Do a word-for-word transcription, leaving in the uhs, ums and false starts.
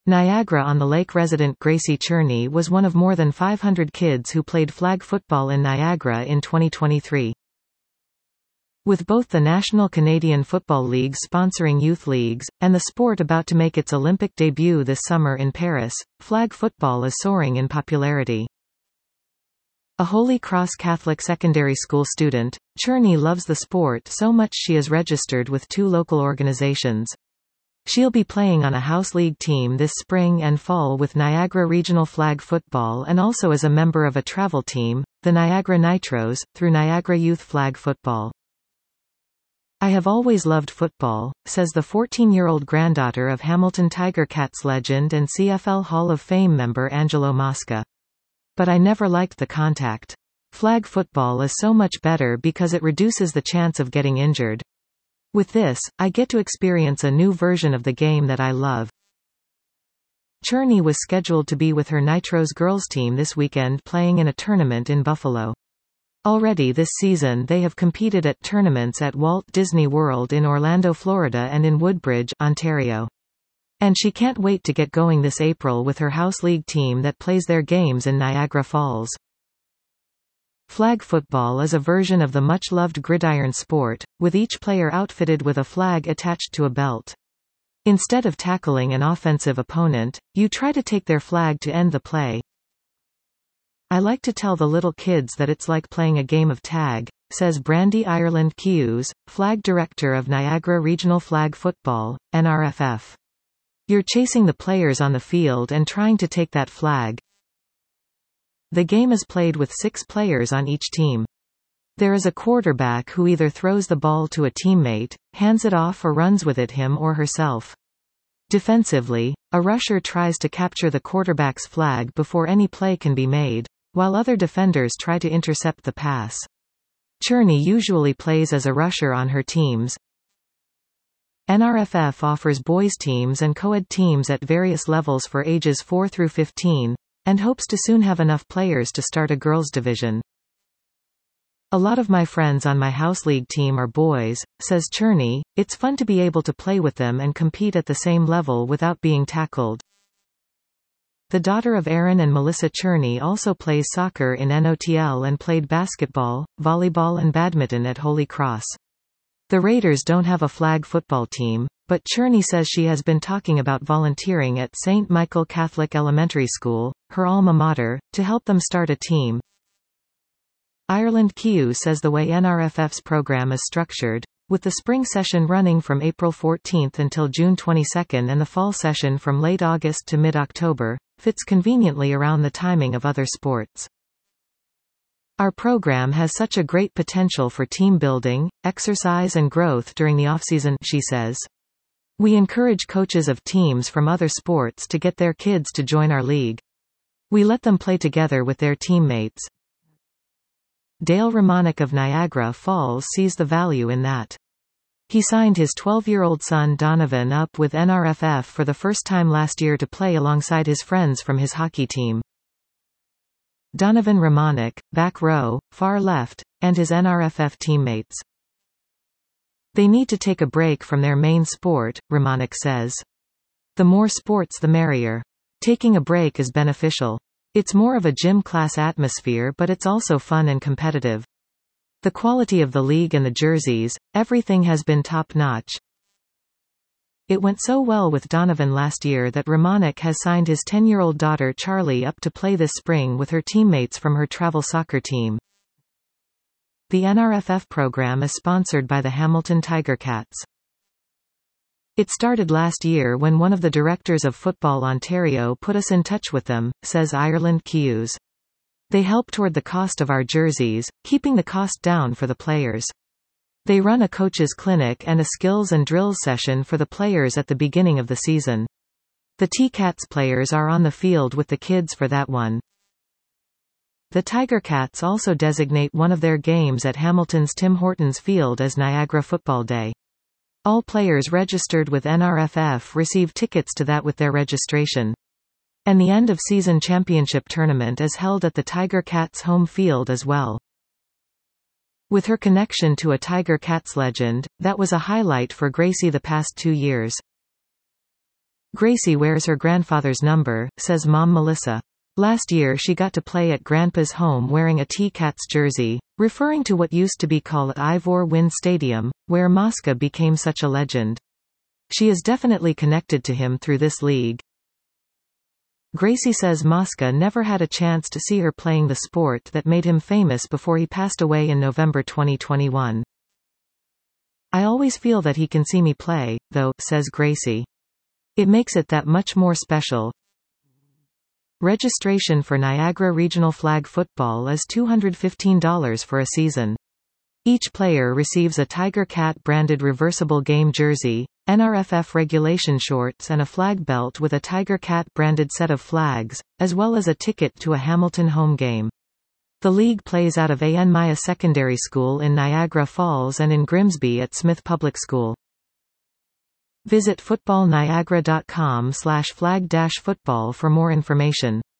Niagara-on-the-Lake resident Gracie Cherney was one of more than five hundred kids who played flag football in Niagara in twenty twenty-three. With both the National Canadian Football League sponsoring youth leagues, and the sport about to make its Olympic debut this summer in Paris, flag football is soaring in popularity. A Holy Cross Catholic secondary school student, Cherney loves the sport so much she is registered with two local organizations. She'll be playing on a house league team this spring and fall with Niagara Regional Flag Football and also as a member of a travel team, the Niagara Nitros, through Niagara Youth Flag Football. I have always loved football, says the fourteen-year-old granddaughter of Hamilton Tiger Cats legend and C F L Hall of Fame member Angelo Mosca. But I never liked the contact. Flag football is so much better because it reduces the chance of getting injured. With this, I get to experience a new version of the game that I love. Cherney was scheduled to be with her Nitros girls team this weekend playing in a tournament in Buffalo. Already this season they have competed at tournaments at Walt Disney World in Orlando, Florida and in Woodbridge, Ontario. And she can't wait to get going this April with her house league team that plays their games in Niagara Falls. Flag football is a version of the much-loved gridiron sport, with each player outfitted with a flag attached to a belt. Instead of tackling an offensive opponent, you try to take their flag to end the play. I like to tell the little kids that it's like playing a game of tag, says Brandy Ireland Hughes, flag director of Niagara Regional Flag Football, N R F F. You're chasing the players on the field and trying to take that flag. The game is played with six players on each team. There is a quarterback who either throws the ball to a teammate, hands it off or runs with it him or herself. Defensively, a rusher tries to capture the quarterback's flag before any play can be made, while other defenders try to intercept the pass. Cherney usually plays as a rusher on her teams. N R F F offers boys teams and co-ed teams at various levels for ages four through fifteen, and hopes to soon have enough players to start a girls' division. A lot of my friends on my house league team are boys, says Cherney. It's fun to be able to play with them and compete at the same level without being tackled. The daughter of Aaron and Melissa Cherney also plays soccer in N O T L and played basketball, volleyball and badminton at Holy Cross. The Raiders don't have a flag football team, but Cherney says she has been talking about volunteering at Saint Michael Catholic Elementary School, her alma mater, to help them start a team. Ireland Kiu says the way N R F F's program is structured, with the spring session running from April fourteenth until June twenty-second and the fall session from late August to mid-October, fits conveniently around the timing of other sports. Our program has such a great potential for team building, exercise and growth during the off-season, she says. We encourage coaches of teams from other sports to get their kids to join our league. We let them play together with their teammates. Dale Romanek of Niagara Falls sees the value in that. He signed his twelve-year-old son Donovan up with N R F F for the first time last year to play alongside his friends from his hockey team. Donovan Romanek, back row, far left, and his N R F F teammates. They need to take a break from their main sport, Romanek says. The more sports the merrier. Taking a break is beneficial. It's more of a gym class atmosphere, but it's also fun and competitive. The quality of the league and the jerseys, everything has been top-notch. It went so well with Donovan last year that Romanek has signed his ten-year-old daughter Charlie up to play this spring with her teammates from her travel soccer team. The N R F F program is sponsored by the Hamilton Tiger Cats. It started last year when one of the directors of Football Ontario put us in touch with them, says Ireland Hughes. They help toward the cost of our jerseys, keeping the cost down for the players. They run a coach's clinic and a skills and drills session for the players at the beginning of the season. The T-Cats players are on the field with the kids for that one. The Tiger Cats also designate one of their games at Hamilton's Tim Hortons Field as Niagara Football Day. All players registered with N R F F receive tickets to that with their registration. And the end-of-season championship tournament is held at the Tiger Cats' home field as well. With her connection to a Tiger Cats legend, that was a highlight for Gracie the past two years. Gracie wears her grandfather's number, says Mom Melissa. Last year she got to play at Grandpa's home wearing a T-Cats jersey, referring to what used to be called Ivor Wynne Stadium, where Mosca became such a legend. She is definitely connected to him through this league. Gracie says Mosca never had a chance to see her playing the sport that made him famous before he passed away in November twenty twenty-one. I always feel that he can see me play, though, says Gracie. It makes it that much more special. Registration for Niagara Regional Flag Football is two hundred fifteen dollars for a season. Each player receives a Tiger Cat branded reversible game jersey, N R F F regulation shorts and a flag belt with a Tiger Cat branded set of flags, as well as a ticket to a Hamilton home game. The league plays out of A N Maya Secondary School in Niagara Falls and in Grimsby at Smith Public School. Visit football niagara dot com slash flag dash football for more information.